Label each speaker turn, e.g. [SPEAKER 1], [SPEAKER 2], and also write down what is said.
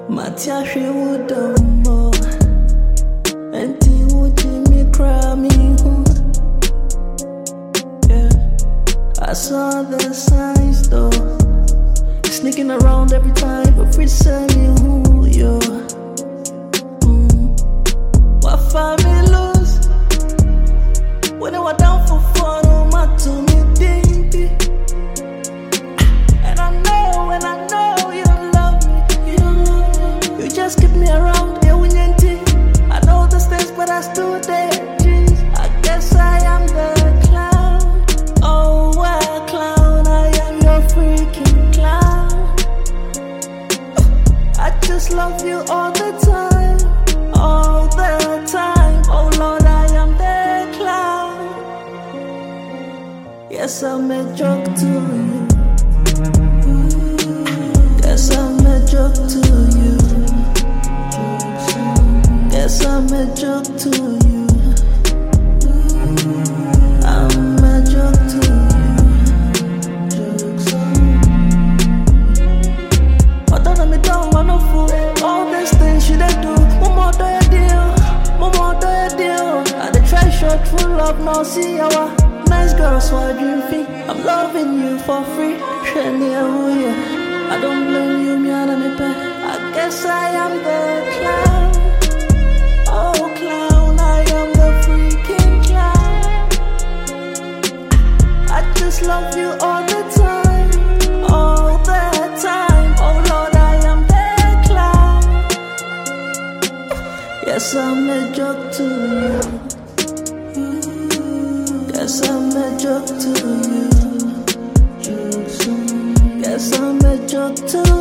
[SPEAKER 1] Matia she would more. And he would me cry me. Yeah, I saw the signs though. Sneaking around every time, but free send me who yo. What find me lose? When I was down for fun, oh my to me baby. And I know you don't love me, you don't love me. You just keep me around, yeah, when you're I know the things, but I still there. Jeez, I guess I am the clown. Oh, well, clown, I am your freaking clown. I just love you all the time, all the time. Oh Lord, I am the clown. Yes, I'm a joke to you. Yes, I'm a joke to you. Yes, I'm a joke to you. I'm a joke to you. But don't let me down, I'm no fool. All these things you they do. One more do a deal, one more do a deal. I dey try show true love, no see our nice girls who are dream free. I'm loving you for free. I don't blame you, me and me pay. I guess I am the clown. Oh clown, I am the freaking clown. I just love you all the time, all the time. Oh Lord, I am the clown. Yes, I'm a joke to you. Yes, I'm a joke to you. Yes, I'm a joke to you.